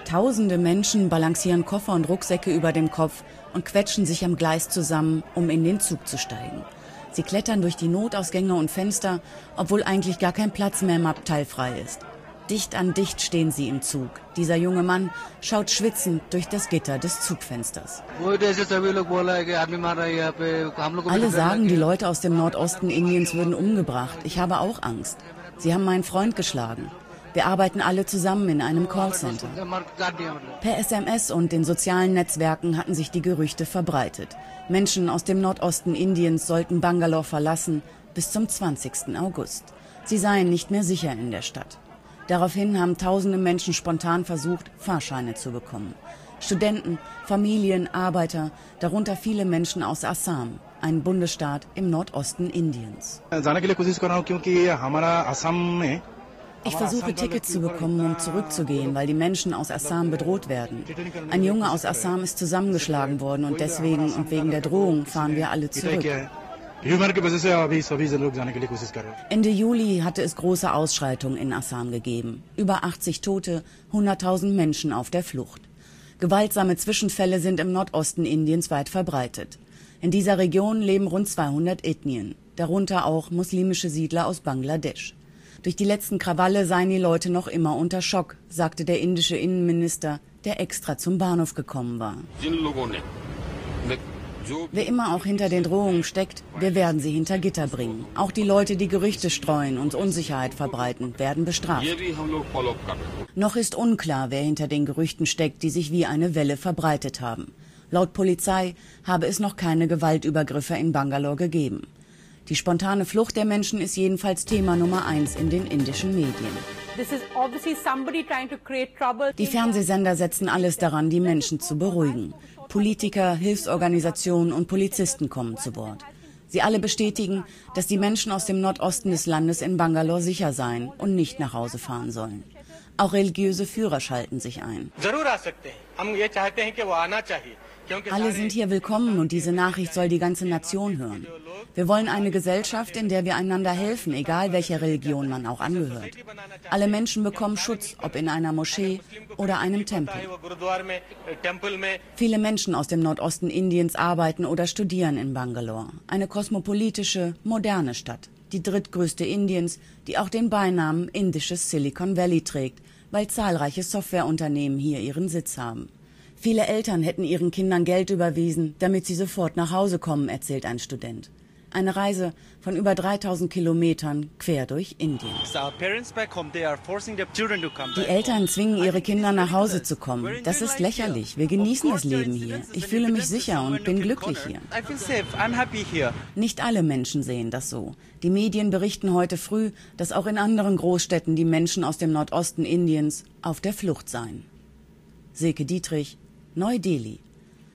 Tausende Menschen balancieren Koffer und Rucksäcke über dem Kopf und quetschen sich am Gleis zusammen, um in den Zug zu steigen. Sie klettern durch die Notausgänge und Fenster, obwohl eigentlich gar kein Platz mehr im Abteil frei ist. Dicht an dicht stehen sie im Zug. Dieser junge Mann schaut schwitzend durch das Gitter des Zugfensters. Alle sagen, die Leute aus dem Nordosten Indiens würden umgebracht. Ich habe auch Angst. Sie haben meinen Freund geschlagen. Wir arbeiten alle zusammen in einem Callcenter. Per SMS und den sozialen Netzwerken hatten sich die Gerüchte verbreitet. Menschen aus dem Nordosten Indiens sollten Bangalore verlassen bis zum 20. August. Sie seien nicht mehr sicher in der Stadt. Daraufhin haben tausende Menschen spontan versucht, Fahrscheine zu bekommen. Studenten, Familien, Arbeiter, darunter viele Menschen aus Assam, ein Bundesstaat im Nordosten Indiens. Ich versuche Tickets zu bekommen, um zurückzugehen, weil die Menschen aus Assam bedroht werden. Ein Junge aus Assam ist zusammengeschlagen worden und deswegen und wegen der Drohung fahren wir alle zurück. Ende Juli hatte es große Ausschreitungen in Assam gegeben. Über 80 Tote, 100.000 Menschen auf der Flucht. Gewaltsame Zwischenfälle sind im Nordosten Indiens weit verbreitet. In dieser Region leben rund 200 Ethnien, darunter auch muslimische Siedler aus Bangladesch. Durch die letzten Krawalle seien die Leute noch immer unter Schock, sagte der indische Innenminister, der extra zum Bahnhof gekommen war. Wer immer auch hinter den Drohungen steckt, wir werden sie hinter Gitter bringen. Auch die Leute, die Gerüchte streuen und Unsicherheit verbreiten, werden bestraft. Noch ist unklar, wer hinter den Gerüchten steckt, die sich wie eine Welle verbreitet haben. Laut Polizei habe es noch keine Gewaltübergriffe in Bangalore gegeben. Die spontane Flucht der Menschen ist jedenfalls Thema Nummer 1 in den indischen Medien. Die Fernsehsender setzen alles daran, die Menschen zu beruhigen. Politiker, Hilfsorganisationen und Polizisten kommen zu Wort. Sie alle bestätigen, dass die Menschen aus dem Nordosten des Landes in Bangalore sicher seien und nicht nach Hause fahren sollen. Auch religiöse Führer schalten sich ein. Alle sind hier willkommen und diese Nachricht soll die ganze Nation hören. Wir wollen eine Gesellschaft, in der wir einander helfen, egal welcher Religion man auch angehört. Alle Menschen bekommen Schutz, ob in einer Moschee oder einem Tempel. Viele Menschen aus dem Nordosten Indiens arbeiten oder studieren in Bangalore. Eine kosmopolitische, moderne Stadt. Die drittgrößte Indiens, die auch den Beinamen indisches Silicon Valley trägt, weil zahlreiche Softwareunternehmen hier ihren Sitz haben. Viele Eltern hätten ihren Kindern Geld überwiesen, damit sie sofort nach Hause kommen, erzählt ein Student. Eine Reise von über 3000 Kilometern quer durch Indien. Die Eltern zwingen ihre Kinder nach Hause zu kommen. Das ist lächerlich. Wir genießen das Leben hier. Ich fühle mich sicher und bin glücklich hier. Nicht alle Menschen sehen das so. Die Medien berichten heute früh, dass auch in anderen Großstädten die Menschen aus dem Nordosten Indiens auf der Flucht seien. Silke Dietrich, Neu-Delhi.